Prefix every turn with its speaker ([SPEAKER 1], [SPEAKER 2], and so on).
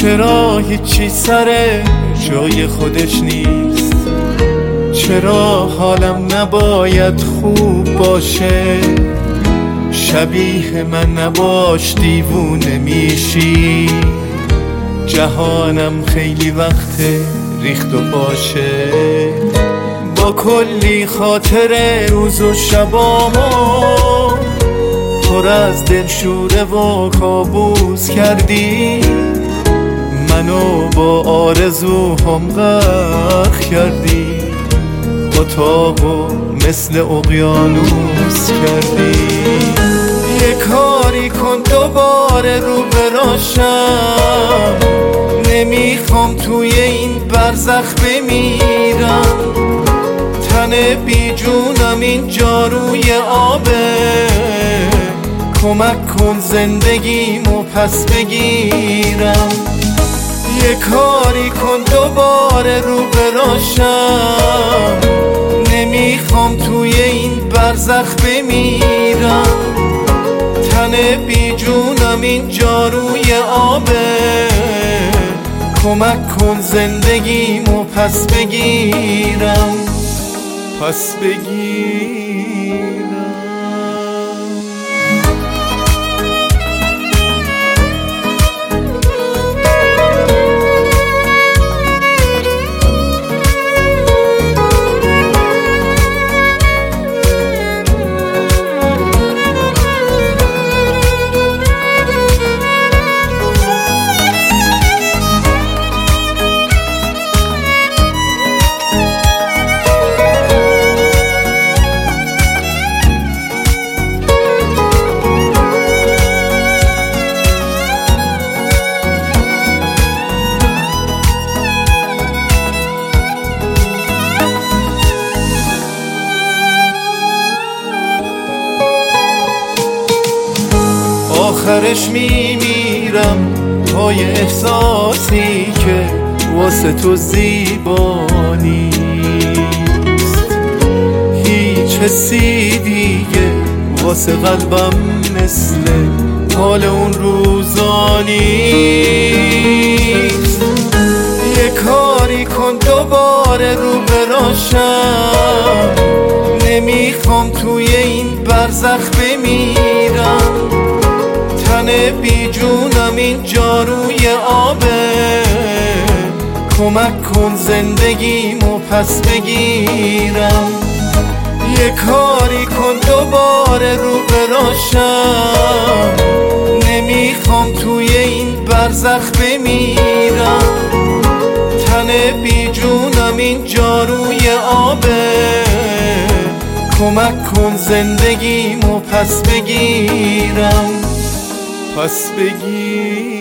[SPEAKER 1] چرا هیچی سر جای خودش نیست؟ چرا حالم نباید خوب باشه؟ شبیه من نباش دیوونه میشی. جهانم خیلی وقت ریخت و پاشه، با کلی خاطر روز و شبامو پر از دلشوره و کابوس کردی. منو با آرزوهام غرق کردی، اتاقو مثل اقیانوس کردی. یه کاری کن دوباره رو براشم، نمیخوام توی این برزخ بمیرم. تن بی جونم اینجا روی آبه، کمک کن زندگیمو پس بگیرم. یه کاری کن دوباره رو براشم، نمیخوام توی این برزخ بمیرم. تن بی جونم اینجا روی آبه، کمک کن زندگیمو پس بگیرم، پس بگیرم. آخرش میمیرم پای احساسی که واسه تو زیبا نیست. هیچ حسی دیگه واسه قلبم مثل حال اون روزا نیست. یه کاری کن دوباره رو براشم، نمیخوام توی این برزخ بمیرم. تن بی جونم اینجا روی آبه، کمک کن زندگیمو پس بگیرم. یه کاری کن دوباره رو براشم، نمیخوام توی این برزخ بمیرم. تن بی جونم اینجا روی آبه، کمک کن زندگیمو پس بگیرم، پس بگیر.